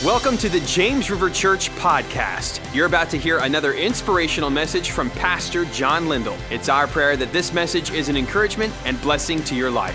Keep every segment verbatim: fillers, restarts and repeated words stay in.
Welcome to the James River Church podcast. You're about to hear another inspirational message from Pastor John Lindell. It's our prayer that this message is an encouragement and blessing to your life.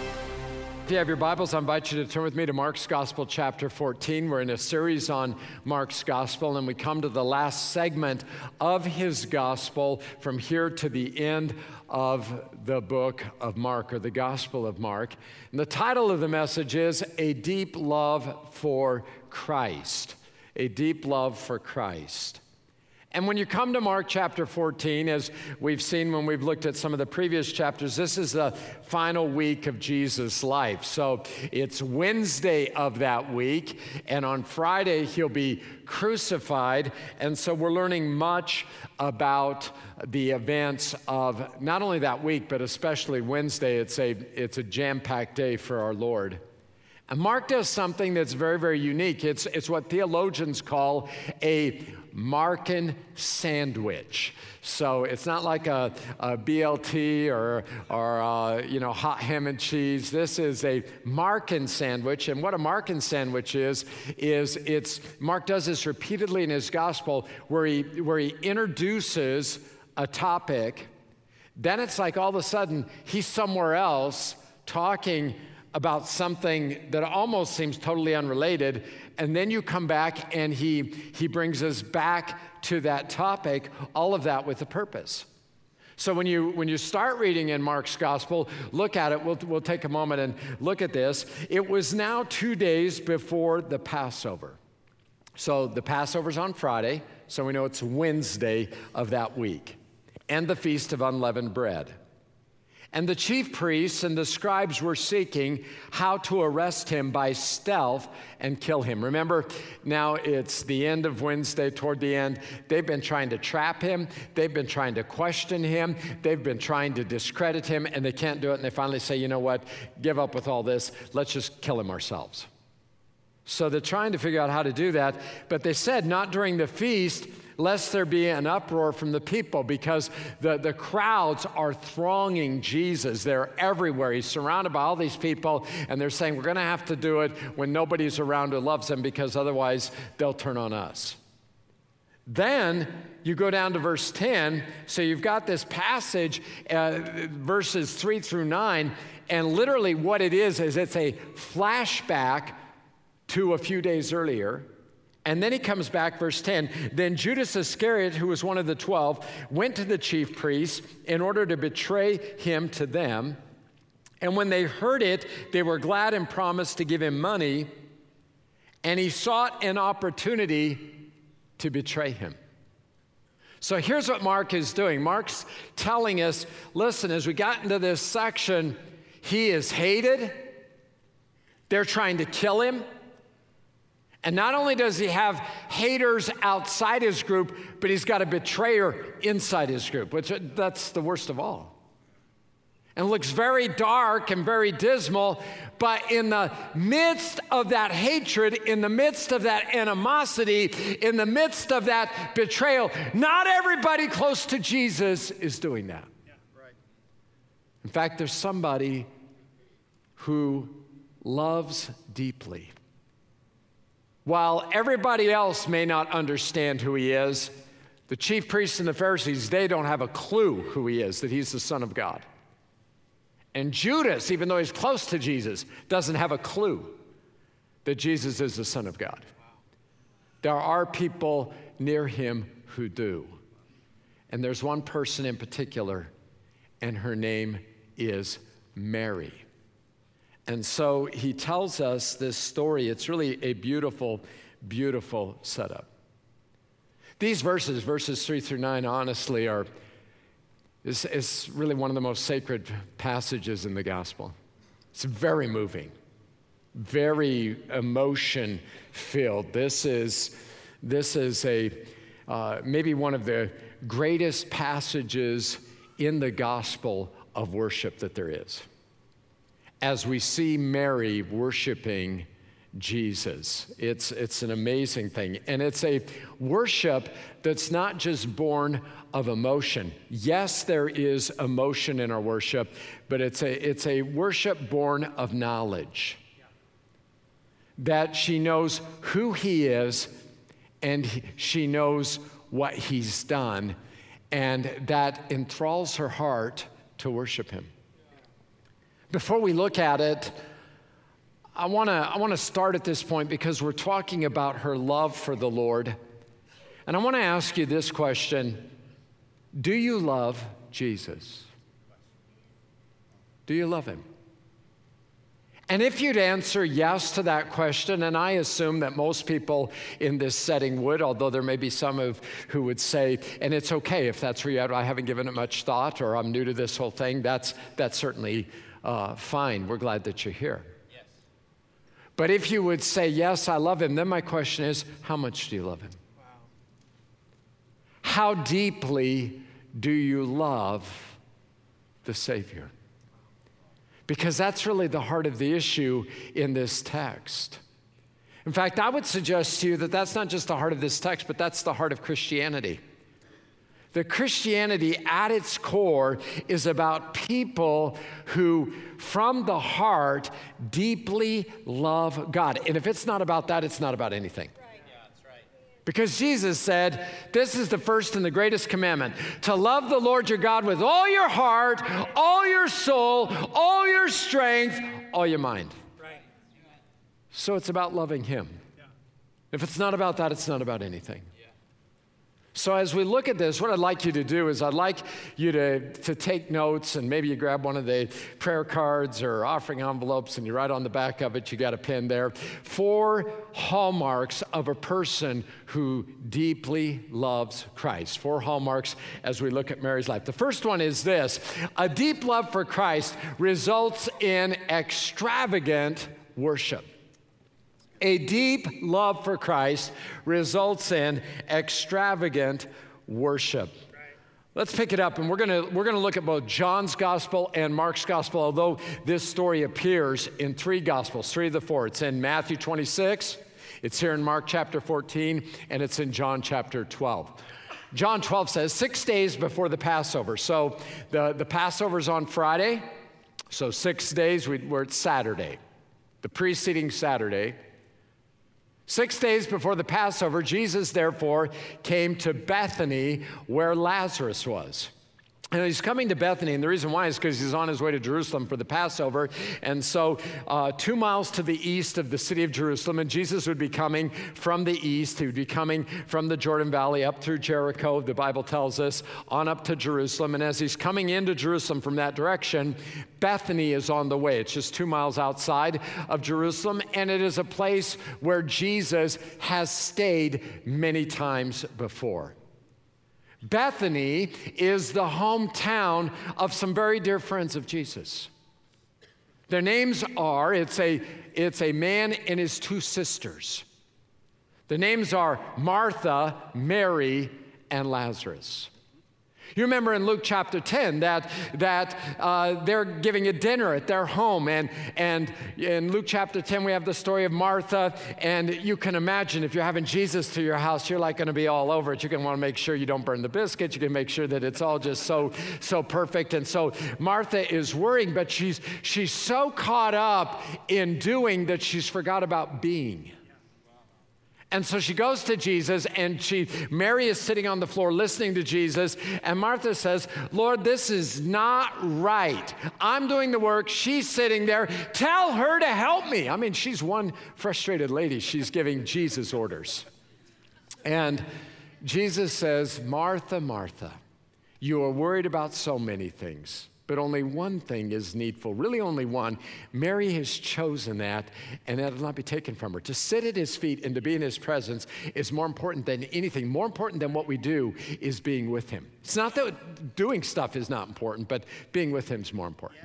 If you have your Bibles, I invite you to turn with me to Mark's Gospel, chapter fourteen. We're in a series on Mark's Gospel, and we come to the last segment of his Gospel from here to the end of the book of Mark, or the Gospel of Mark. And the title of the message is A Deep Love for Christ. A Deep Love for Christ. And when you come to Mark chapter fourteen, as we've seen when we've looked at some of the previous chapters, this is the final week of Jesus' life. So it's Wednesday of that week, and on Friday he'll be crucified. And so we're learning much about the events of not only that week, but especially Wednesday. It's a, it's a jam-packed day for our Lord. And Mark does something that's very, very unique. It's, it's what theologians call a Markan sandwich. So it's not like a, a B L T or, or uh, you know, hot ham and cheese. This is a Markan sandwich. And what a Markan sandwich is, is it's, Mark does this repeatedly in his gospel where he, where he introduces a topic. Then it's like all of a sudden he's somewhere else talking about something that almost seems totally unrelated, and then you come back and he, he brings us back to that topic, all of that with a purpose. So when you, when you start reading in Mark's Gospel, look at it. We'll, we'll take a moment and look at this. It was now two days before the Passover. So the Passover's on Friday, so we know it's Wednesday of that week, and the Feast of Unleavened Bread. And the chief priests and the scribes were seeking how to arrest him by stealth and kill him. Remember, now it's the end of Wednesday, toward the end. They've been trying to trap him. They've been trying to question him. They've been trying to discredit him, and they can't do it. And they finally say, you know what, give up with all this. Let's just kill him ourselves. So they're trying to figure out how to do that. But they said, not during the feast, lest there be an uproar from the people, because the, the crowds are thronging Jesus. They're everywhere. He's surrounded by all these people, and they're saying, we're going to have to do it when nobody's around who loves him, because otherwise they'll turn on us. Then you go down to verse ten. So you've got this passage, uh, verses three through nine, and literally what it is is it's a flashback to a few days earlier. And then he comes back, verse ten, then Judas Iscariot, who was one of the twelve, went to the chief priests in order to betray him to them. And when they heard it, they were glad and promised to give him money. And he sought an opportunity to betray him. So here's what Mark is doing. Mark's telling us, listen, as we got into this section, he is hated. They're trying to kill him. And not only does he have haters outside his group, but he's got a betrayer inside his group, which that's the worst of all. And it looks very dark and very dismal, but in the midst of that hatred, in the midst of that animosity, in the midst of that betrayal, not everybody close to Jesus is doing that. Yeah, right. In fact, there's somebody who loves deeply. While everybody else may not understand who he is, the chief priests and the Pharisees, they don't have a clue who he is, that he's the Son of God. And Judas, even though he's close to Jesus, doesn't have a clue that Jesus is the Son of God. There are people near him who do. And there's one person in particular, and her name is Mary. And so he tells us this story. It's really a beautiful, beautiful setup. These verses, verses three through nine, honestly, are is, is really one of the most sacred passages in the gospel. It's very moving, very emotion-filled. This is, this is a uh, maybe one of the greatest passages in the gospel of worship that there is. As we see Mary worshiping Jesus. It's, it's an amazing thing. And it's a worship that's not just born of emotion. Yes, there is emotion in our worship, but it's a, it's a worship born of knowledge. that she knows who he is and he, she knows what he's done, and that enthralls her heart to worship him. Before we look at it, I want to I want to start at this point because we're talking about her love for the Lord. And I want to ask you this question: do you love Jesus? Do you love him? And if you'd answer yes to that question, and I assume that most people in this setting would, although there may be some of who would say, and it's okay if that's where you're at, I haven't given it much thought, or I'm new to this whole thing, that's, that's certainly uh, fine. We're glad that you're here. Yes. But if you would say, yes, I love him, then my question is, how much do you love him? Wow. How deeply do you love the Savior? Because that's really the heart of the issue in this text. In fact, I would suggest to you that that's not just the heart of this text, but that's the heart of Christianity. That Christianity at its core is about people who, from the heart, deeply love God. And if it's not about that, it's not about anything. Because Jesus said, this is the first and the greatest commandment, to love the Lord your God with all your heart, all your soul, all your strength, all your mind. Right. So it's about loving him. Yeah. If it's not about that, it's not about anything. Yeah. So as we look at this, what I'd like you to do is I'd like you to, to take notes, and maybe you grab one of the prayer cards or offering envelopes and you write on the back of it, you got a pen there, four hallmarks of a person who deeply loves Christ. Four hallmarks as we look at Mary's life. The first one is this: a deep love for Christ results in extravagant worship. A deep love for Christ results in extravagant worship. Let's pick it up, and we're gonna we're gonna look at both John's gospel and Mark's gospel, although this story appears in three gospels, three of the four. It's in Matthew twenty-six, it's here in Mark chapter fourteen, and it's in John chapter twelve. John twelve says, six days before the Passover. So the, the Passover's on Friday, so six days, we, we're at Saturday, the preceding Saturday. Six days before the Passover, Jesus, therefore, came to Bethany where Lazarus was. And he's coming to Bethany, and the reason why is because he's on his way to Jerusalem for the Passover. And so uh, two miles to the east of the city of Jerusalem, and Jesus would be coming from the east. He would be coming from the Jordan Valley up through Jericho, the Bible tells us, on up to Jerusalem. And as he's coming into Jerusalem from that direction, Bethany is on the way. It's just two miles outside of Jerusalem, and it is a place where Jesus has stayed many times before. Bethany is the hometown of some very dear friends of Jesus. Their names are, it's a, it's a man and his two sisters. The names are Martha, Mary, and Lazarus. You remember in Luke chapter ten that, that uh, they're giving a dinner at their home. And, and in Luke chapter ten, we have the story of Martha. And you can imagine if you're having Jesus to your house, you're like going to be all over it. You're going to want to make sure you don't burn the biscuits. You're going to make sure that it's all just so, so perfect. And so Martha is worrying, but she's, she's so caught up in doing that she's forgot about being. And so she goes to Jesus, and she, Mary is sitting on the floor listening to Jesus, and Martha says, Lord, this is not right. I'm doing the work. She's sitting there. Tell her to help me. I mean, she's one frustrated lady. She's giving Jesus orders. And Jesus says, Martha, Martha, you are worried about so many things, but only one thing is needful, really only one. Mary has chosen that, and that will not be taken from her. To sit at his feet and to be in his presence is more important than anything. More important than what we do is being with him. It's not that doing stuff is not important, but being with him is more important.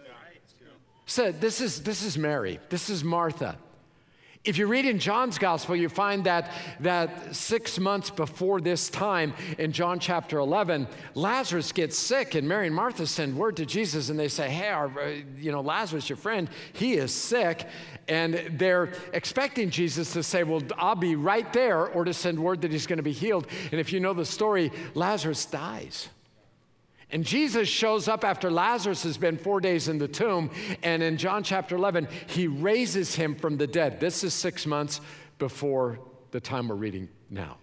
So this is, this is Mary. This is Martha. If you read in John's gospel, you find that, that six months before this time, in John chapter eleven, Lazarus gets sick, and Mary and Martha send word to Jesus, and they say, hey, our, you know, Lazarus, your friend, he is sick. And they're expecting Jesus to say, well, I'll be right there, or to send word that he's going to be healed. And if you know the story, Lazarus dies. And Jesus shows up after Lazarus has been four days in the tomb, and in John chapter eleven, he raises him from the dead. This is six months before the time we're reading now.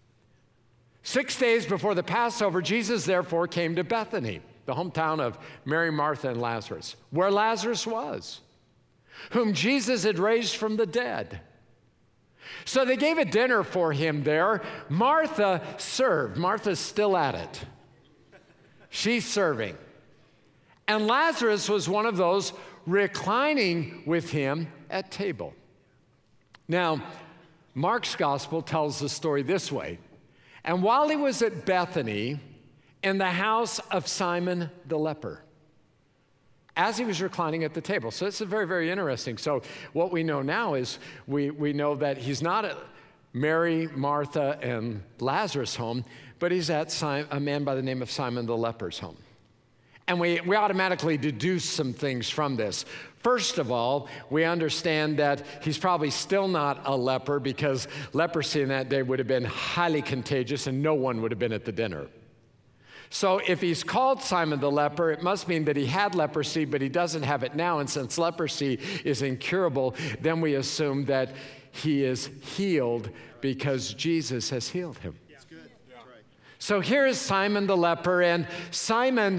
Six days before the Passover, Jesus therefore came to Bethany, the hometown of Mary, Martha, and Lazarus, where Lazarus was, whom Jesus had raised from the dead. So they gave a dinner for him there. Martha served. Martha's still at it. She's serving. And Lazarus was one of those reclining with him at table. Now, Mark's gospel tells the story this way. And while he was at Bethany, in the house of Simon the leper, as he was reclining at the table. So this is very, very interesting. So what we know now is we, we know that he's not at Mary, Martha, and Lazarus' home, but he's at Simon, a man by the name of Simon the leper's home. And we, we automatically deduce some things from this. First of all, we understand that he's probably still not a leper because leprosy in that day would have been highly contagious and no one would have been at the dinner. So if he's called Simon the leper, it must mean that he had leprosy, but he doesn't have it now. And since leprosy is incurable, then we assume that he is healed because Jesus has healed him. That's good. That's right. So here is Simon the leper, and Simon,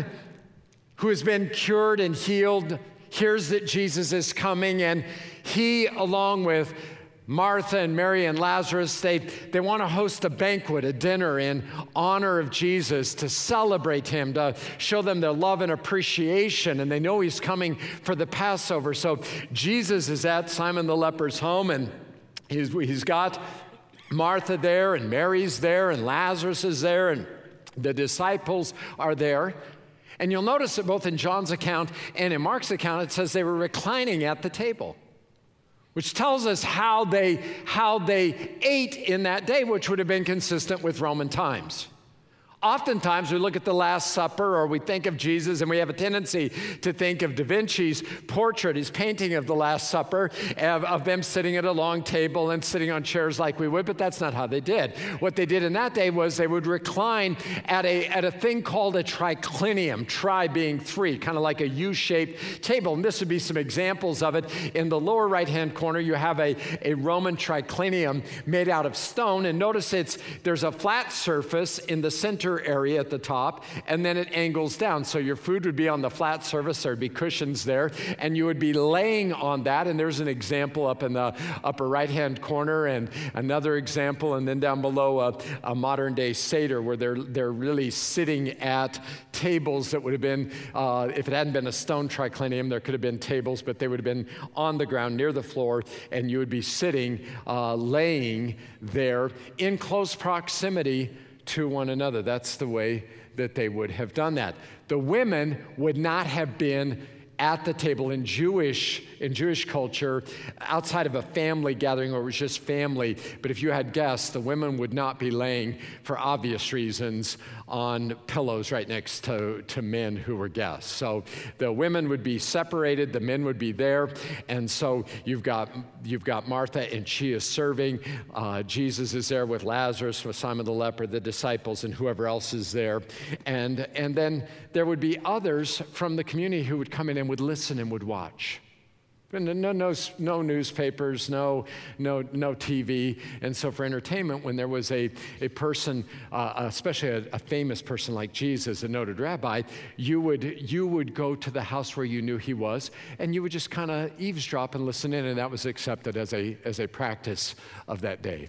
who has been cured and healed, hears that Jesus is coming, and he, along with Martha and Mary and Lazarus, they, they want to host a banquet, a dinner in honor of Jesus, to celebrate him, to show them their love and appreciation, and they know he's coming for the Passover. So Jesus is at Simon the leper's home, and he's, he's got Martha there, and Mary's there, and Lazarus is there, and the disciples are there. And you'll notice that both in John's account and in Mark's account, it says they were reclining at the table, which tells us how they, how they ate in that day, which would have been consistent with Roman times. Oftentimes, we look at the Last Supper, or we think of Jesus, and we have a tendency to think of Da Vinci's portrait, his painting of the Last Supper, of, of them sitting at a long table and sitting on chairs like we would, but that's not how they did. What they did in that day was they would recline at a, at a thing called a triclinium, tri being three, kind of like a U-shaped table. And this would be some examples of it. In the lower right-hand corner, you have a, a Roman triclinium made out of stone, and notice it's there's a flat surface in the center area at the top, and then it angles down. So your food would be on the flat surface, there'd be cushions there, and you would be laying on that. And there's an example up in the upper right-hand corner, and another example, and then down below a, a modern-day Seder, where they're, they're really sitting at tables that would have been, uh, if it hadn't been a stone triclinium, there could have been tables, but they would have been on the ground near the floor, and you would be sitting, uh, laying there in close proximity to one another. That's the way that they would have done that. The women would not have been at the table in Jewish in Jewish culture outside of a family gathering, or it was just family. But if you had guests, the women would not be laying, for obvious reasons, on pillows right next to, to men who were guests. So the women would be separated, the men would be there, and so you've got you've got Martha, and she is serving. Uh, Jesus is there with Lazarus, with Simon the leper, the disciples, and whoever else is there. And, and then there would be others from the community who would come in and would listen and would watch. No, no, no, no newspapers, no, no, no T V. And so for entertainment, when there was a, a person, uh, especially a, a famous person like Jesus, a noted rabbi, you would, you would go to the house where you knew he was, and you would just kind of eavesdrop and listen in, and that was accepted as a, as a practice of that day.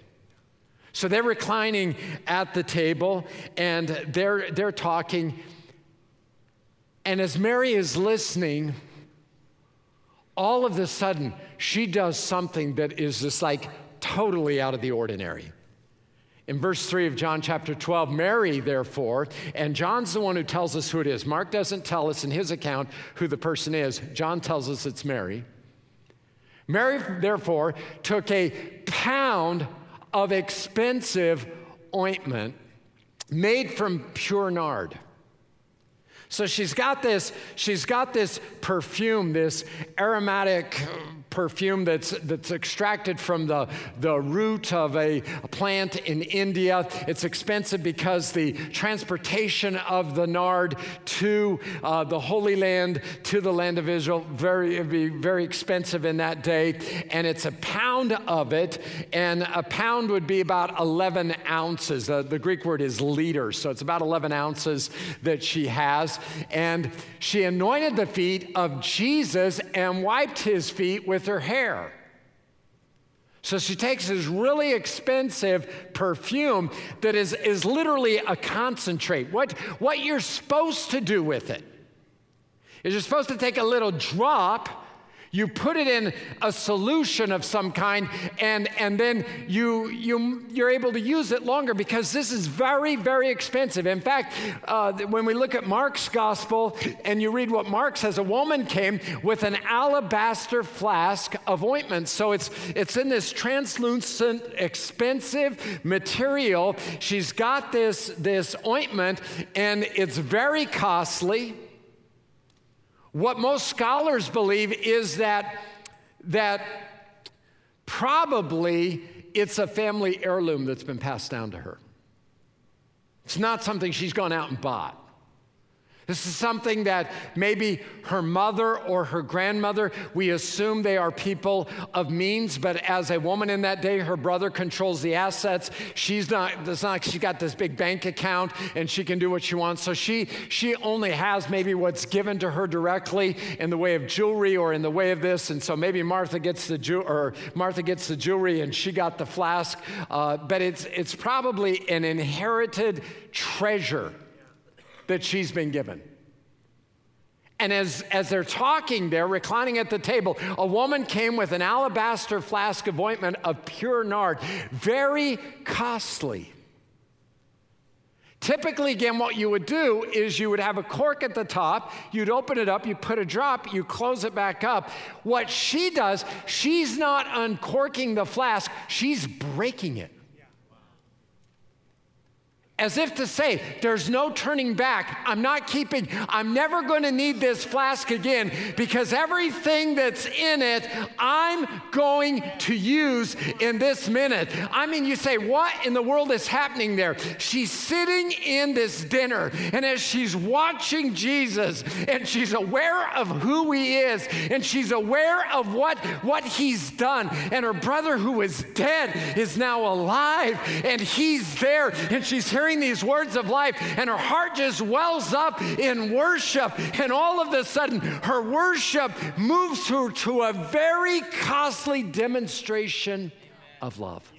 So they're reclining at the table, and they're, they're talking, and as Mary is listening, all of a sudden, she does something that is just like totally out of the ordinary. In verse three of John chapter twelve, Mary, therefore, and John's the one who tells us who it is. Mark doesn't tell us in his account who the person is. John tells us it's Mary. Mary, therefore, took a pound of expensive ointment made from pure nard. So she's got this, she's got this perfume, this aromatic perfume that's that's extracted from the, the root of a, a plant in India. It's expensive because the transportation of the nard to uh, the Holy Land, to the land of Israel, very it'd be very expensive in that day. And it's a pound of it, and a pound would be about eleven ounces. Uh, the Greek word is liter, so it's about eleven ounces that she has. And she anointed the feet of Jesus and wiped his feet with her hair. So she takes this really expensive perfume that is, is literally a concentrate. What, what you're supposed to do with it is you're supposed to take a little drop, you put it in a solution of some kind, and, and then you, you, you're able to use it longer, because this is very, very expensive. In fact, uh, when we look at Mark's gospel and you read what Mark says, a woman came with an alabaster flask of ointment. So it's, it's in this translucent, expensive material. She's got this, this ointment, and it's very costly. What most scholars believe is that, that probably it's a family heirloom that's been passed down to her. It's not something she's gone out and bought. This is something that maybe her mother or her grandmother, we assume they are people of means, but as a woman in that day, her brother controls the assets. She's not, it's not like she got this big bank account and she can do what she wants. So she, she only has maybe what's given to her directly in the way of jewelry or in the way of this. And so maybe Martha gets the ju- or Martha gets the jewelry and she got the flask. Uh, but it's, it's probably an inherited treasure that she's been given. And as, as they're talking there, reclining at the table, a woman came with an alabaster flask of ointment of pure nard, very costly. Typically, again, what you would do is you would have a cork at the top, you'd open it up, you put a drop, you close it back up. What she does, she's not uncorking the flask, she's breaking it. As if to say, there's no turning back. I'm not keeping, I'm never going to need this flask again, because everything that's in it, I'm going to use in this minute. I mean, you say, what in the world is happening there? She's sitting in this dinner, and as she's watching Jesus, and she's aware of who he is, and she's aware of what, what he's done, and her brother who was dead is now alive, and he's there, and she's hearing these words of life, and her heart just wells up in worship, and all of a sudden her worship moves her to a very costly demonstration of love.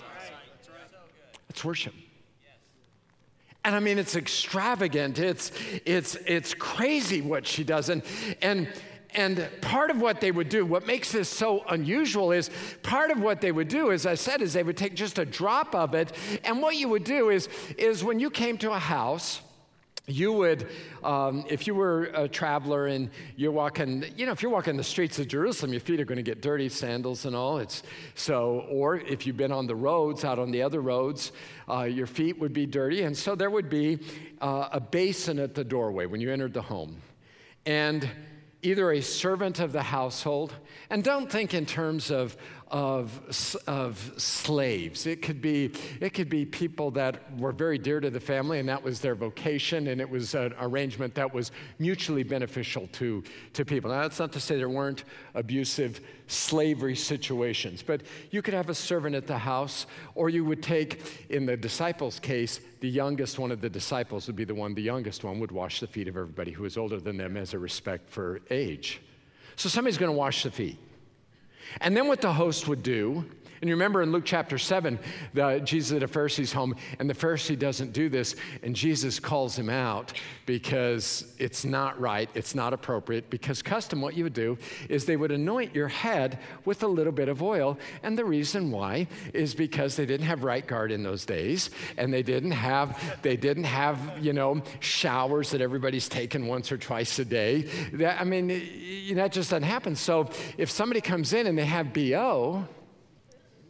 It's worship. And I mean, it's extravagant, it's it's it's crazy what she does. And and And part of what they would do, what makes this so unusual is, part of what they would do, as I said, is they would take just a drop of it. And what you would do is, is when you came to a house, you would, um, if you were a traveler and you're walking, you know, if you're walking the streets of Jerusalem, your feet are going to get dirty, sandals and all. It's so, or if you've been on the roads, out on the other roads, uh, your feet would be dirty. And so there would be uh, a basin at the doorway when you entered the home. And either a servant of the household, and don't think in terms of, of, of slaves. It could be, it could be people that were very dear to the family, and that was their vocation, and it was an arrangement that was mutually beneficial to, to people. Now, that's not to say there weren't abusive slavery situations, but you could have a servant at the house, or you would take, in the disciples' case, the youngest one of the disciples would be the one, the youngest one would wash the feet of everybody who was older than them as a respect for age. So somebody's going to wash the feet. And then what the host would do, and you remember in Luke chapter seven, the, Jesus at a Pharisee's home, and the Pharisee doesn't do this, and Jesus calls him out because it's not right, it's not appropriate, because custom, what you would do is they would anoint your head with a little bit of oil, and the reason why is because they didn't have right guard in those days, and they didn't have, they didn't have, you know, showers that everybody's taken once or twice a day. That, I mean, that just doesn't happen. So if somebody comes in and they have B O,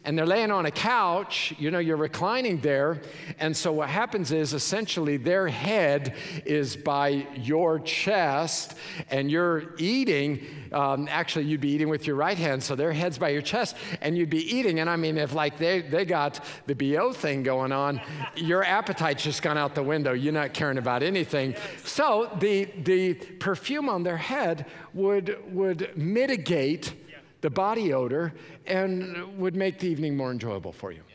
and they're laying on a couch, you know, you're reclining there, and so what happens is essentially their head is by your chest, and you're eating, um, actually you'd be eating with your right hand, so their head's by your chest, and you'd be eating, and I mean, if like they, they got the B O thing going on, your appetite's just gone out the window, you're not caring about anything. So the, the perfume on their head would, would mitigate the body odor and would make the evening more enjoyable for you.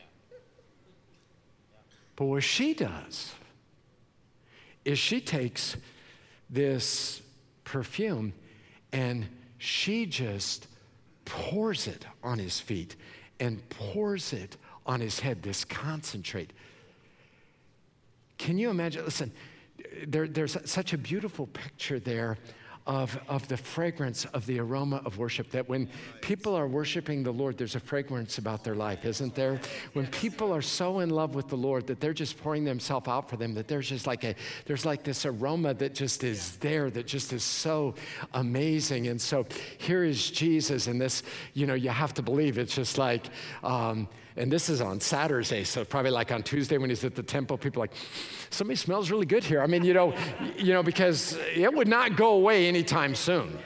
But what she does is she takes this perfume and she just pours it on his feet and pours it on his head, this concentrate. Can you imagine? Listen, there, there's such a beautiful picture there Of, of the fragrance of the aroma of worship, that when people are worshiping the Lord, there's a fragrance about their life, isn't there? When people are so in love with the Lord that they're just pouring themselves out for them, that there's just like a, there's like this aroma that just is there, that just is so amazing. And so here is Jesus, and this, you know, you have to believe it's just like, um, and this is on Saturday, so probably like on Tuesday when he's at the temple, people are like, somebody smells really good here. I mean, you know, you know, because it would not go away anytime soon.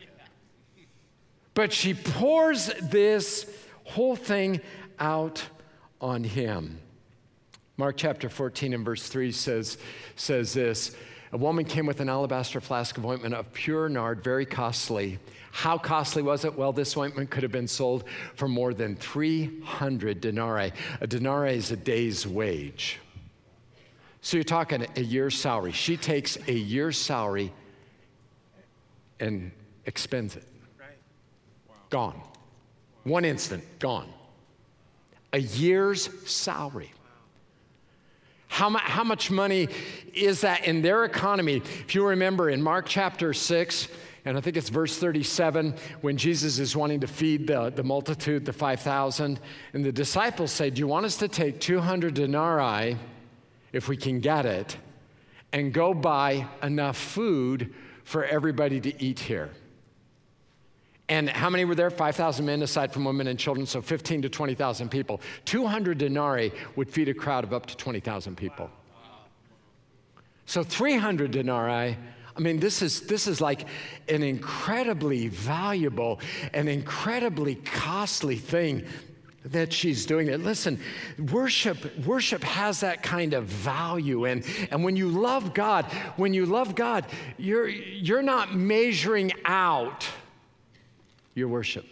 But she pours this whole thing out on him. Mark chapter fourteen and verse three says, says this, a woman came with an alabaster flask of ointment of pure nard, very costly. How costly was it? Well, this ointment could have been sold for more than three hundred denarii. A denarii is a day's wage. So you're talking a year's salary. She takes a year's salary and expends it. Gone. One instant, gone. A year's salary. How, mu- how much money is that in their economy? If you remember in Mark chapter six, and I think it's verse thirty-seven, when Jesus is wanting to feed the, the multitude, the five thousand, and the disciples say, do you want us to take two hundred denarii, if we can get it, and go buy enough food for everybody to eat here? And how many were there? five thousand men aside from women and children, so fifteen to twenty thousand people. two hundred denarii would feed a crowd of up to twenty thousand people. So three hundred denarii, I mean, this is, this is like an incredibly valuable and incredibly costly thing that she's doing it. Listen, worship, worship has that kind of value. And, and when you love God, when you love God, you're, you're not measuring out your worship.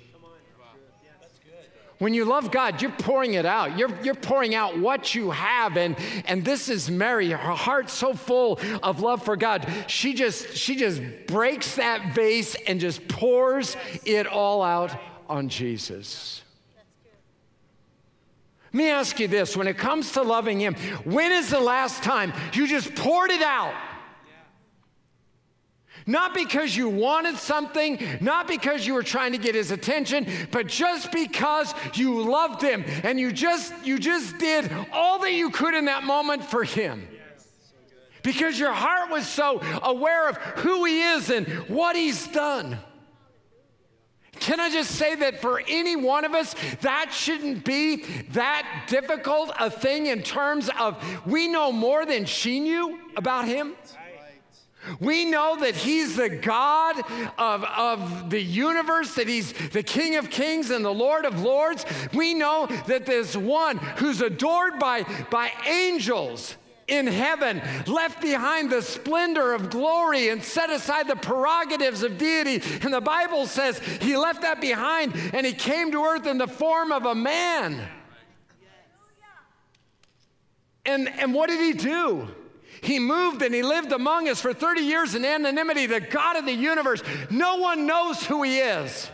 When you love God, you're pouring it out. You're, you're pouring out what you have. And, and this is Mary, her heart so full of love for God. She just, she just breaks that vase and just pours it all out on Jesus. Let me ask you this. When it comes to loving him, when is the last time you just poured it out? Not because you wanted something, not because you were trying to get his attention, but just because you loved him and you just you just did all that you could in that moment for him. Because your heart was so aware of who he is and what he's done. Can I just say that for any one of us, that shouldn't be that difficult a thing in terms of we know more than she knew about him. We know that he's the God of, of the universe, that he's the King of Kings and the Lord of Lords. We know that there's one who's adored by, by angels in heaven, left behind the splendor of glory and set aside the prerogatives of deity. And the Bible says he left that behind and he came to earth in the form of a man. And, and what did he do? He moved and he lived among us for thirty years in anonymity, the God of the universe. No one knows who he is.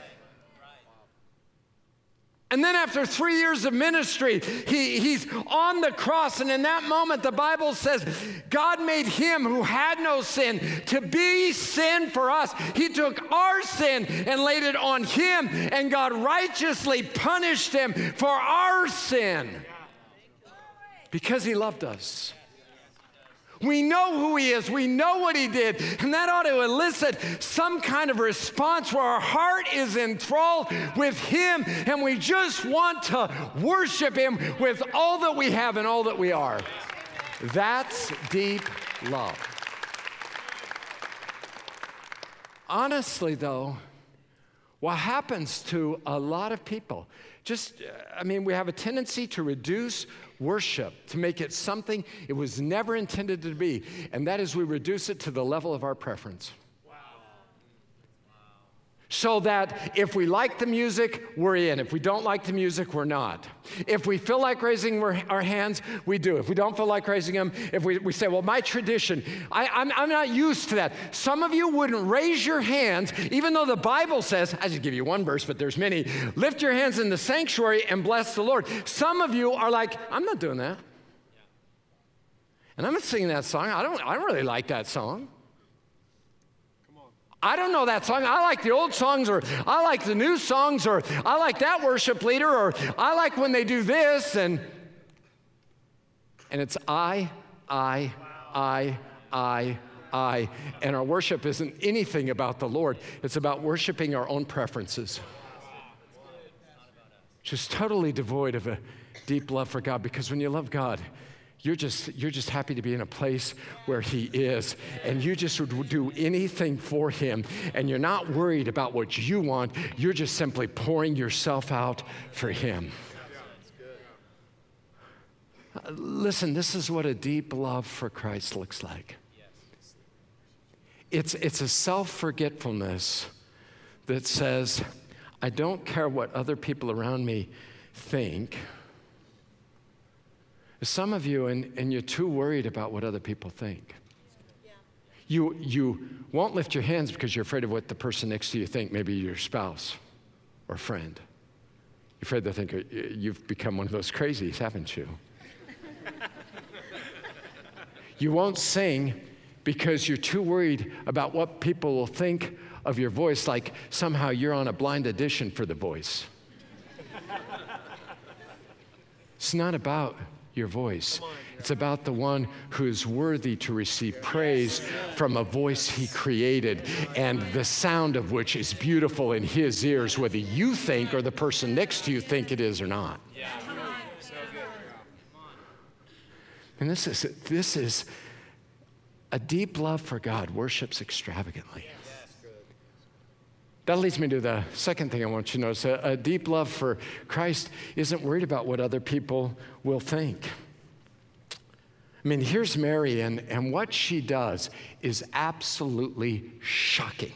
And then after three years of ministry, he, he's on the cross. And in that moment, the Bible says, God made him who had no sin to be sin for us. He took our sin and laid it on him. And God righteously punished him for our sin because he loved us. We know who he is. We know what he did. And that ought to elicit some kind of response where our heart is enthralled with him and we just want to worship him with all that we have and all that we are. That's deep love. Honestly, though, what happens to a lot of people, just, I mean, we have a tendency to reduce worship, to make it something it was never intended to be, and that is we reduce it to the level of our preference. Wow. So that if we like the music, we're in. If we don't like the music, we're not. If we feel like raising our hands, we do. If we don't feel like raising them, if we, we say, well, my tradition, I, I'm, I'm not used to that. Some of you wouldn't raise your hands, even though the Bible says, I just give you one verse, but there's many, lift your hands in the sanctuary and bless the Lord. Some of you are like, I'm not doing that. And I'm not singing that song. I don't, I don't really like that song. I don't know that song. I like the old songs, or I like the new songs, or I like that worship leader, or I like when they do this, and and it's I, I, I, I, I, and our worship isn't anything about the Lord. It's about worshiping our own preferences. Just totally devoid of a deep love for God, because when you love God, You're just, you're just happy to be in a place where he is, and you just would do anything for him, and you're not worried about what you want. You're just simply pouring yourself out for him. Uh, listen, this is what a deep love for Christ looks like. It's, it's a self-forgetfulness that says, I don't care what other people around me think. Some of you, and, and you're too worried about what other people think. Yeah. You, you won't lift your hands because you're afraid of what the person next to you think, maybe your spouse or friend. You're afraid they'll think you've become one of those crazies, haven't you? You won't sing because you're too worried about what people will think of your voice, like somehow you're on a blind audition for The Voice. It's not about your voice. It's about the one who is worthy to receive praise from a voice he created, and the sound of which is beautiful in his ears, whether you think or the person next to you think it is or not. And this is, this is a deep love for God, worships extravagantly. That leads me to the second thing I want you to notice. A, a deep love for Christ isn't worried about what other people will think. I mean, here's Mary, and, and what she does is absolutely shocking.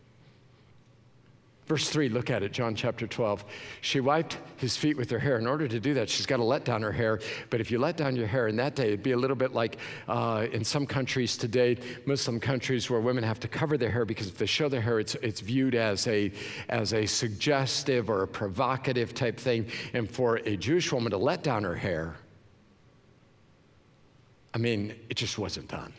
Verse three, look at it, John chapter twelve. She wiped his feet with her hair. In order to do that, she's got to let down her hair. But if you let down your hair in that day, it'd be a little bit like uh, in some countries today, Muslim countries, where women have to cover their hair, because if they show their hair, it's, it's viewed as a, as a suggestive or a provocative type thing. And for a Jewish woman to let down her hair, I mean, it just wasn't done.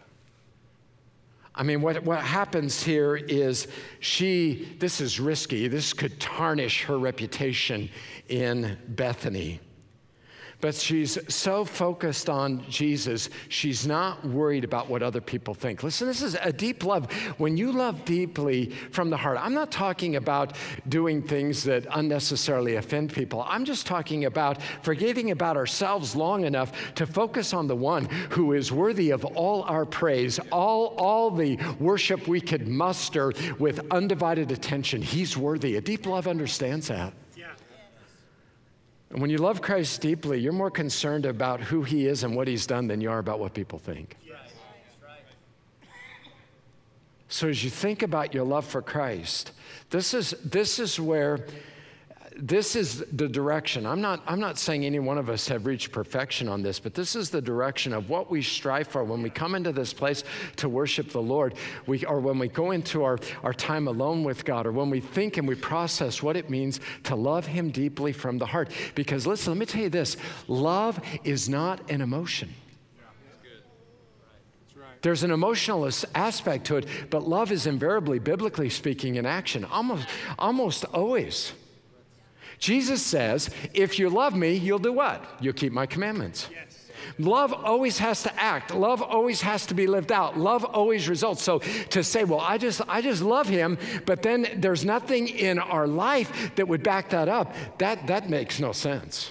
I mean, what, what happens here is she, this is risky. This could tarnish her reputation in Bethany. But she's so focused on Jesus, she's not worried about what other people think. Listen, this is a deep love. When you love deeply from the heart, I'm not talking about doing things that unnecessarily offend people. I'm just talking about forgetting about ourselves long enough to focus on the one who is worthy of all our praise, all, all the worship we could muster with undivided attention. He's worthy. A deep love understands that. And when you love Christ deeply, you're more concerned about who he is and what he's done than you are about what people think. So as you think about your love for Christ, this is, this is where, this is the direction. I'm not, I'm not saying any one of us have reached perfection on this, but this is the direction of what we strive for when we come into this place to worship the Lord, we, or when we go into our, our time alone with God, or when we think and we process what it means to love him deeply from the heart. Because listen, let me tell you this, love is not an emotion. There's an emotional aspect to it, but love is invariably, biblically speaking, in action, almost, almost always. Jesus says, if you love me, you'll do what? You'll keep my commandments. Yes. Love always has to act. Love always has to be lived out. Love always results. So to say, well, I just, I just love him, but then there's nothing in our life that would back that up, that, that makes no sense.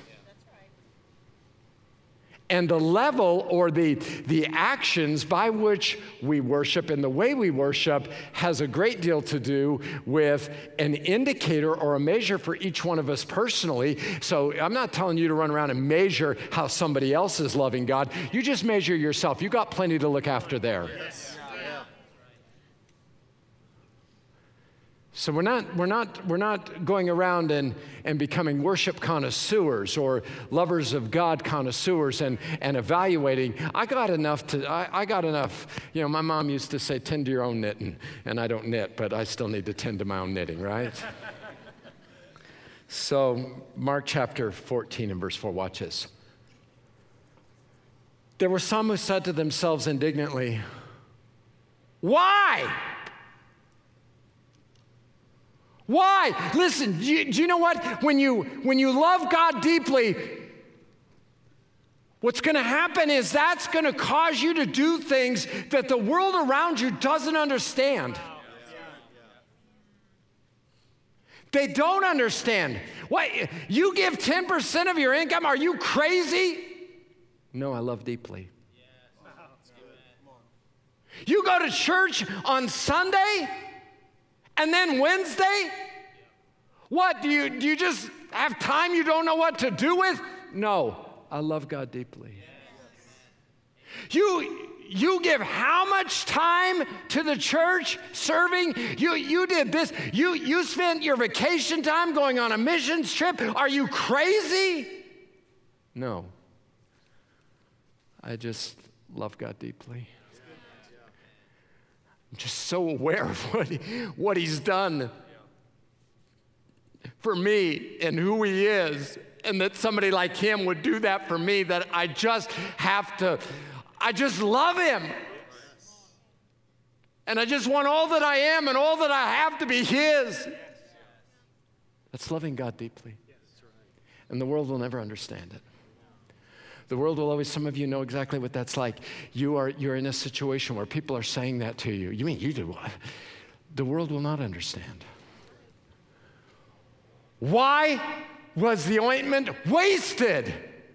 And the level or the, the actions by which we worship and the way we worship has a great deal to do with an indicator or a measure for each one of us personally. So I'm not telling you to run around and measure how somebody else is loving God. You just measure yourself. You got plenty to look after there. Yes. So we're not, we're not, we're not going around and, and becoming worship connoisseurs or lovers of God connoisseurs and, and evaluating. I got enough to, I, I got enough, you know, my mom used to say, tend to your own knitting, and I don't knit, but I still need to tend to my own knitting, right? So Mark chapter fourteen and verse four, watch this. There were some who said to themselves indignantly, why? Why? Listen, do you, do you know what? When you, when you love God deeply, what's going to happen is that's going to cause you to do things that the world around you doesn't understand. They don't understand. What? You give ten percent of your income? Are you crazy? No, I love deeply. You go to church on Sunday? And then Wednesday? What, do you, do you just have time you don't know what to do with? No, I love God deeply. You, you give how much time to the church serving? You, you did this. You, you spent your vacation time going on a missions trip. Are you crazy? No, I just love God deeply. I'm just so aware of what, he, what he's done for me and who he is, and that somebody like him would do that for me, that I just have to, I just love him. And I just want all that I am and all that I have to be his. That's loving God deeply. And the world will never understand it. The world will always, some of you know exactly what that's like. You are, you're in a situation where people are saying that to you. You mean you do what? The world will not understand. Why was the ointment wasted?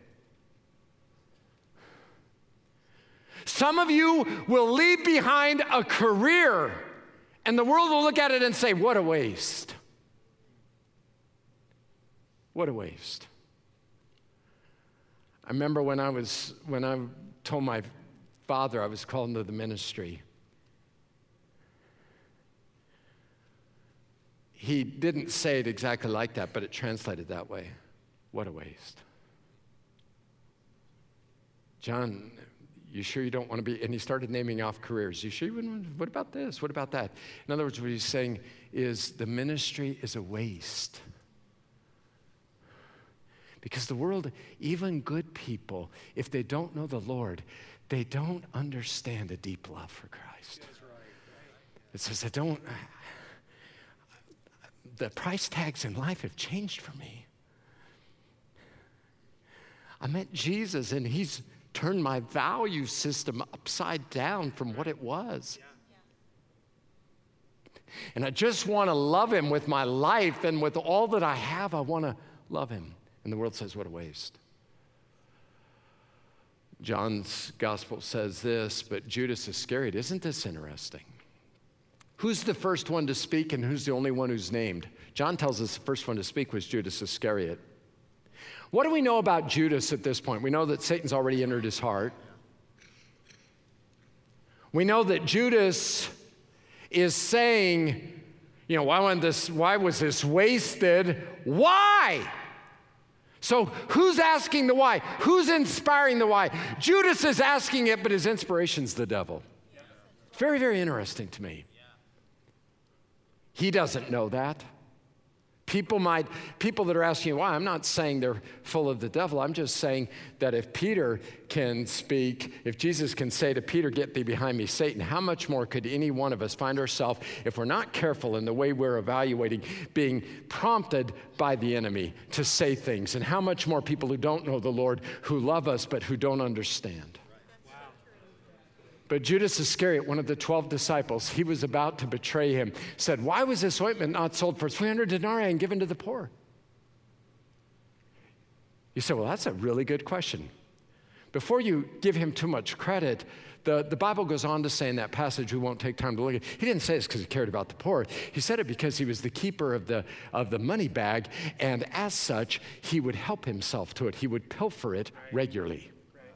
Some of you will leave behind a career, and the world will look at it and say, what a waste. What a waste. I remember when I was, when I told my father I was called into the ministry, he didn't say it exactly like that, but it translated that way. What a waste. John, you sure you don't want to be, and he started naming off careers. You sure you wouldn't, what about this? What about that? In other words, what he's saying is the ministry is a waste. Because the world, even good people, if they don't know the Lord, they don't understand a deep love for Christ. It says, I don't, the price tags in life have changed for me. I met Jesus, and he's turned my value system upside down from what it was. And I just want to love him with my life, and with all that I have, I want to love him. And the world says, what a waste. John's gospel says this, but Judas Iscariot, isn't this interesting? Who's the first one to speak and who's the only one who's named? John tells us the first one to speak was Judas Iscariot. What do we know about Judas at this point? We know that Satan's already entered his heart. We know that Judas is saying, you know, why, this, why was this wasted? Why? So who's asking the why? Who's inspiring the why? Judas is asking it, but his inspiration's the devil. It's very, very interesting to me. He doesn't know that. People might, people that are asking you why, I'm not saying they're full of the devil. I'm just saying that if Peter can speak, if Jesus can say to Peter, get thee behind me, Satan, how much more could any one of us find ourselves, if we're not careful in the way we're evaluating, being prompted by the enemy to say things? And how much more people who don't know the Lord, who love us, but who don't understand? But Judas Iscariot, one of the twelve disciples, he was about to betray him, said, why was this ointment not sold for three hundred denarii and given to the poor? You say, well, that's a really good question. Before you give him too much credit, the, the Bible goes on to say in that passage, we won't take time to look at it, he didn't say this because he cared about the poor. He said it because he was the keeper of the, of the money bag, and as such, he would help himself to it. He would pilfer it regularly.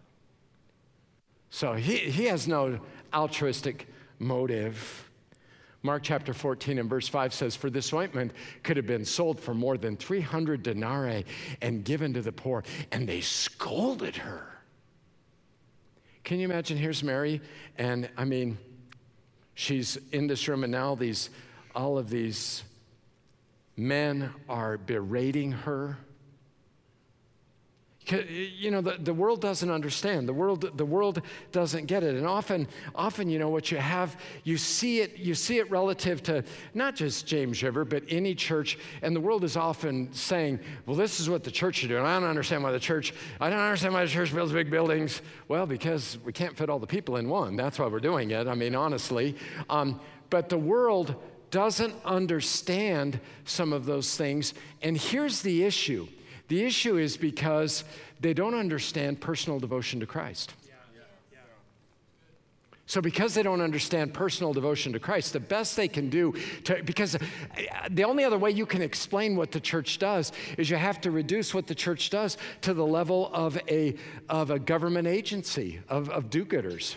So he, he has no altruistic motive. Mark chapter fourteen and verse five says, for this ointment could have been sold for more than three hundred denarii and given to the poor. And they scolded her. Can you imagine? Here's Mary, and I mean, she's in this room, and now these, all of these men are berating her. You know, the, the world doesn't understand. The world, the world doesn't get it. And often, often, you know, what you have, you see it, you see it relative to not just James River, but any church. And the world is often saying, well, this is what the church should do. And I don't understand why the church, I don't understand why the church builds big buildings. Well, because we can't fit all the people in one. That's why we're doing it. I mean, honestly. Um, but the world doesn't understand some of those things. And here's the issue. The issue is because they don't understand personal devotion to Christ. So because they don't understand personal devotion to Christ, the best they can do, to, because the only other way you can explain what the church does is you have to reduce what the church does to the level of a, of a government agency, of, of do-gooders.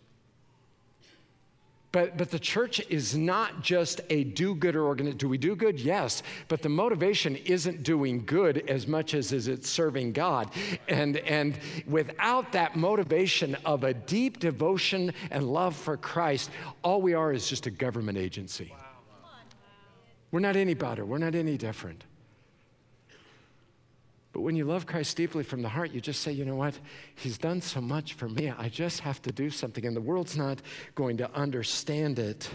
But, but the church is not just a do-gooder organization. Do we do good? Yes. But the motivation isn't doing good as much as is it serving God. And, and without that motivation of a deep devotion and love for Christ, all we are is just a government agency. Wow. We're not any better. We're not any different. But when you love Christ deeply from the heart, you just say, you know what? He's done so much for me. I just have to do something. And the world's not going to understand it.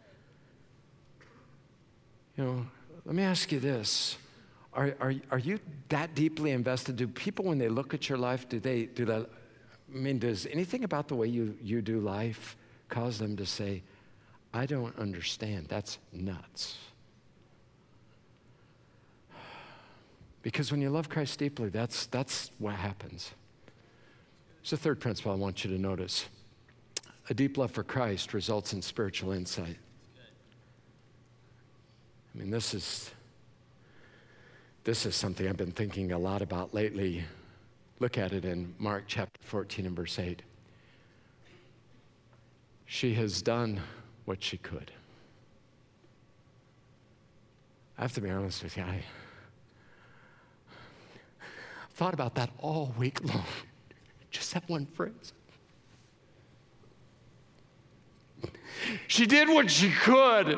You know, let me ask you this. Are, are, are you that deeply invested? Do people, when they look at your life, do they, do they, I mean, does anything about the way you, you do life cause them to say, I don't understand. That's nuts. Because when you love Christ deeply, that's, that's what happens. There's a third principle I want you to notice. A deep love for Christ results in spiritual insight. I mean, this is, this is something I've been thinking a lot about lately. Look at it in Mark chapter fourteen and verse eight. She has done what she could. I have to be honest with you. I, thought about that all week long. Just that one phrase. She did what she could.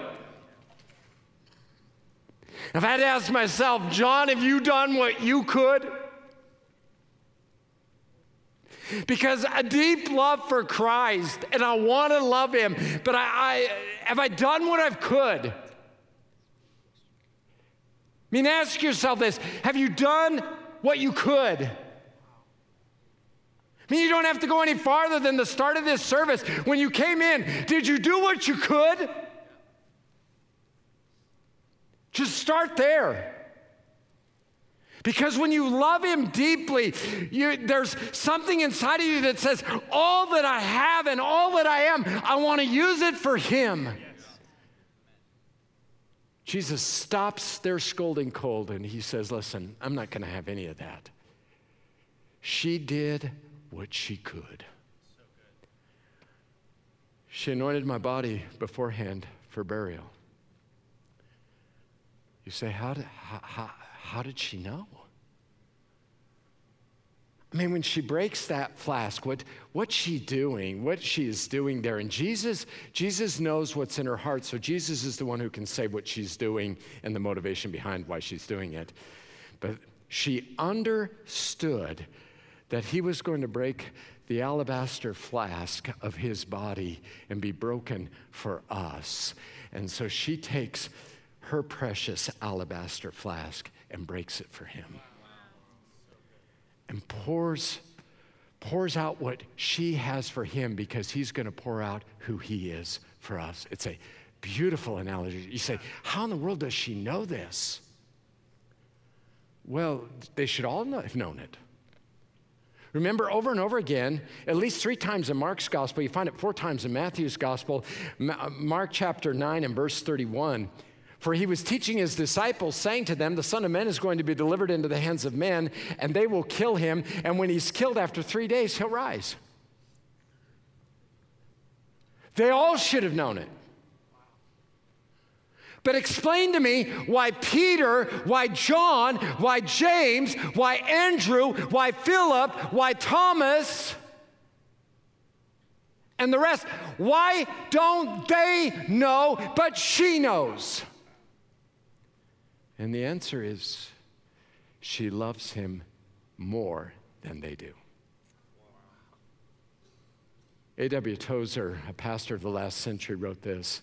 I've had to ask myself, John, have you done what you could? Because a deep love for Christ, and I want to love him, but I, I have I done what I could? I mean, ask yourself this, have you done what you could? I mean, you don't have to go any farther than the start of this service. When you came in, did you do what you could? Just start there. Because when you love him deeply, you, there's something inside of you that says, all that I have and all that I am, I want to use it for him. Jesus stops their scolding cold and he says, listen, I'm not going to have any of that. She did what she could. She anointed my body beforehand for burial. You say, how did, how, how, how did she know? I mean, when she breaks that flask, what, what's she doing? What she is doing there? And Jesus, Jesus knows what's in her heart, so Jesus is the one who can say what she's doing and the motivation behind why she's doing it. But she understood that he was going to break the alabaster flask of his body and be broken for us. And so she takes her precious alabaster flask and breaks it for him. And pours, pours out what she has for him because he's going to pour out who he is for us. It's a beautiful analogy. You say, how in the world does she know this? Well, they should all know, have known it. Remember, over and over again, at least three times in Mark's gospel, you find it four times in Matthew's gospel, Mark chapter nine and verse thirty-one, for he was teaching his disciples, saying to them, the Son of Man is going to be delivered into the hands of men, and they will kill him, and when he's killed after three days, he'll rise. They all should have known it. But explain to me why Peter, why John, why James, why Andrew, why Philip, why Thomas, and the rest, why don't they know, but she knows? And the answer is, she loves him more than they do. A W Tozer, a pastor of the last century, wrote this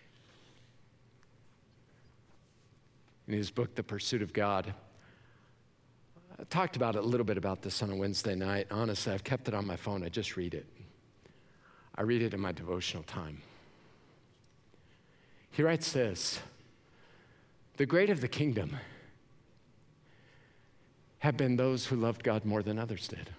in his book, The Pursuit of God. I talked about it a little bit about this on a Wednesday night. Honestly, I've kept it on my phone. I just read it. I read it in my devotional time. He writes this, the great of the kingdom have been those who loved God more than others did.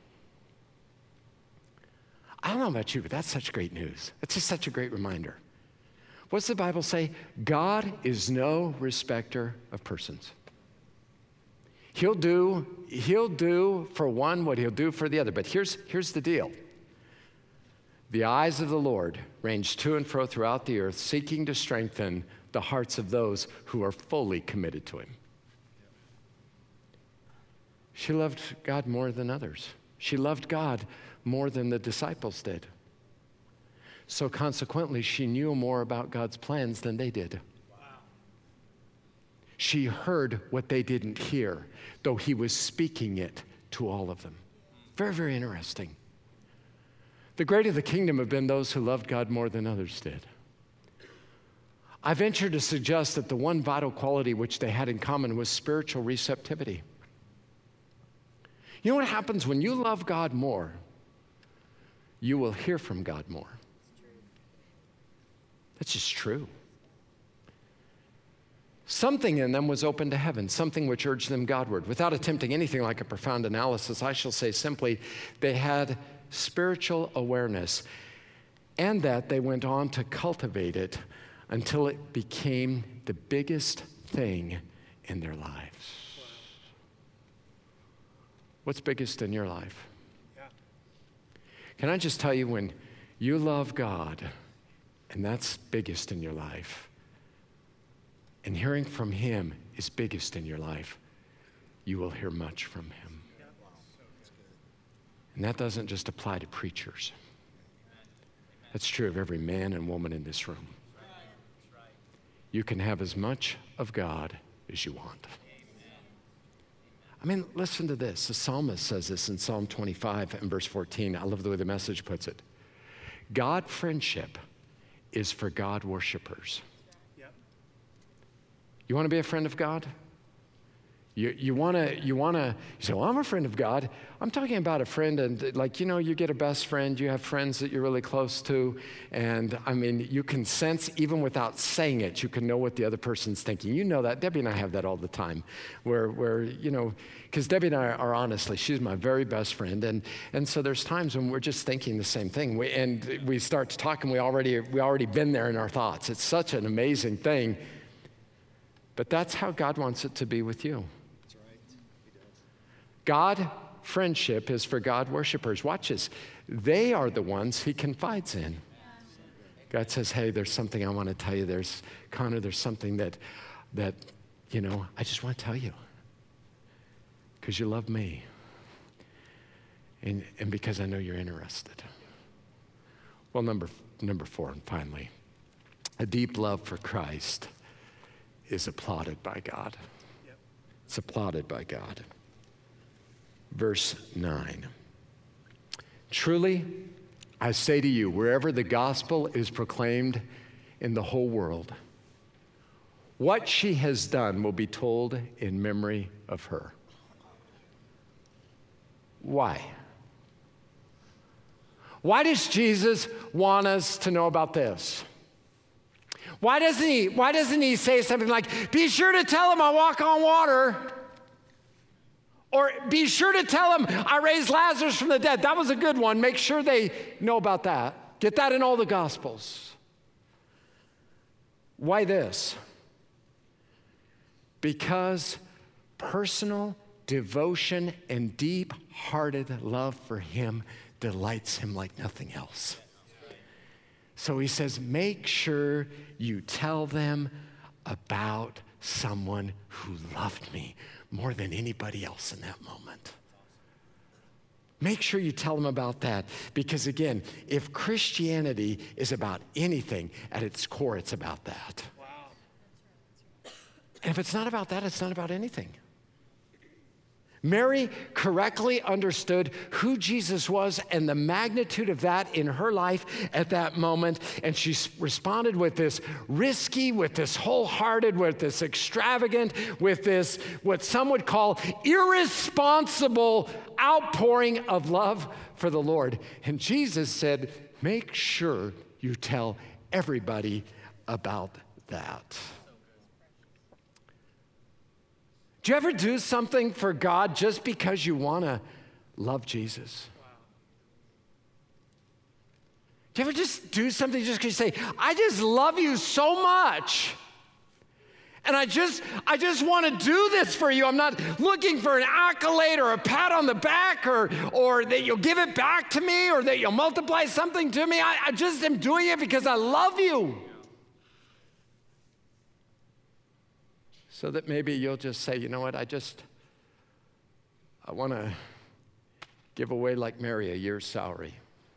I don't know about you, but that's such great news. It's just such a great reminder. What's the Bible say? God is no respecter of persons. He'll do, he'll do for one what he'll do for the other. But here's, here's the deal. The eyes of the Lord range to and fro throughout the earth, seeking to strengthen the hearts of those who are fully committed to him. She loved God more than others. She loved God more than the disciples did. So consequently, she knew more about God's plans than they did. Wow. She heard what they didn't hear, though he was speaking it to all of them. Very, very interesting. The great of the kingdom have been those who loved God more than others did. I venture to suggest that the one vital quality which they had in common was spiritual receptivity. You know what happens when you love God more? You will hear from God more. That's just true. Something in them was open to heaven, something which urged them Godward. Without attempting anything like a profound analysis, I shall say simply, they had spiritual awareness, and that they went on to cultivate it until it became the biggest thing in their lives. What's biggest in your life? Yeah. Can I just tell you, when you love God, and that's biggest in your life, and hearing from him is biggest in your life, you will hear much from him. Yeah. Wow. And that doesn't just apply to preachers. That's true of every man and woman in this room. You can have as much of God as you want. I mean, listen to this. The psalmist says this in Psalm twenty-five and verse fourteen. I love the way the Message puts it. God friendship is for God worshipers. Yep. You want to be a friend of God? You, you want to, you want to, you say, well, I'm a friend of God. I'm talking about a friend, and like, you know, you get a best friend, you have friends that you're really close to, and I mean, you can sense, even without saying it, you can know what the other person's thinking. You know that. Debbie and I have that all the time, where, where you know, because Debbie and I are honestly, she's my very best friend, and and so there's times when we're just thinking the same thing, we, and we start to talk, and we already, we already been there in our thoughts. It's such an amazing thing, but that's how God wants it to be with you. God friendship is for God worshipers. Watch this. They are the ones he confides in. God says, hey, there's something I want to tell you. There's, Connor, there's something that, that, you know, I just want to tell you because you love me. and, and because I know you're interested. Well, number, number four, and finally, a deep love for Christ is applauded by God. Yep. It's applauded by God. Verse nine. Truly, I say to you, wherever the gospel is proclaimed in the whole world, what she has done will be told in memory of her. Why? Why does Jesus want us to know about this? Why doesn't he, why doesn't he say something like, be sure to tell him I walk on water? Or be sure to tell him I raised Lazarus from the dead. That was a good one. Make sure they know about that. Get that in all the Gospels. Why this? Because personal devotion and deep-hearted love for him delights him like nothing else. So he says, make sure you tell them about someone who loved me more than anybody else in that moment. Make sure you tell them about that, because again, if Christianity is about anything, at its core, it's about that. Wow. And if it's not about that, it's not about anything. Mary correctly understood who Jesus was and the magnitude of that in her life at that moment, and she responded with this risky, with this wholehearted, with this extravagant, with this what some would call irresponsible outpouring of love for the Lord. And Jesus said, make sure you tell everybody about that. Do you ever do something for God just because you want to love Jesus? Wow. Do you ever just do something just because you say, I just love you so much, and I just, I just want to do this for you. I'm not looking for an accolade or a pat on the back, or, or that you'll give it back to me, or that you'll multiply something to me. I, I just am doing it because I love you. So that maybe you'll just say, you know what, I just, I want to give away like Mary a year's salary.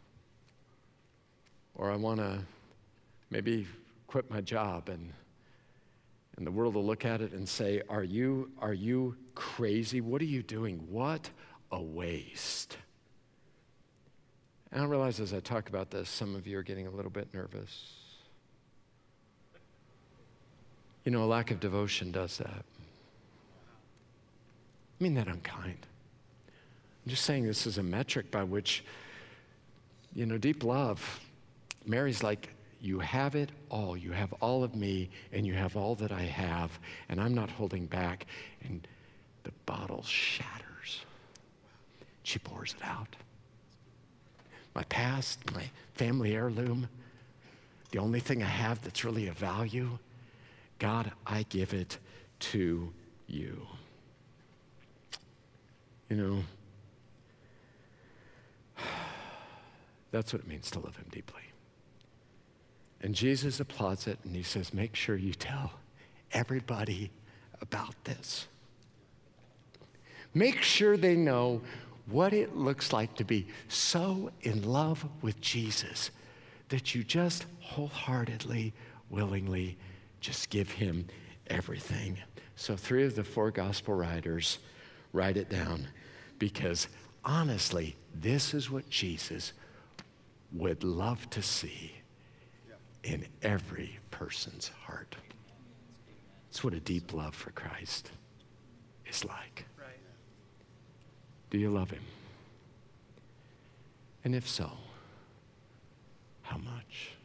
Or I want to maybe quit my job, and, and the world will look at it and say, are you, are you crazy? What are you doing? What a waste. And I realize as I talk about this, some of you are getting a little bit nervous. You know, a lack of devotion does that. I mean that unkind. I'm just saying this is a metric by which, you know, deep love, Mary's like, you have it all. You have all of me, and you have all that I have, and I'm not holding back. And the bottle shatters. She pours it out. My past, my family heirloom, the only thing I have that's really of value, God, I give it to you. You know, that's what it means to love him deeply. And Jesus applauds it, and he says, make sure you tell everybody about this. Make sure they know what it looks like to be so in love with Jesus that you just wholeheartedly, willingly just give him everything. So three of the four gospel writers write it down, because honestly, this is what Jesus would love to see in every person's heart. It's what a deep love for Christ is like. Right. Do you love him? And if so, how much?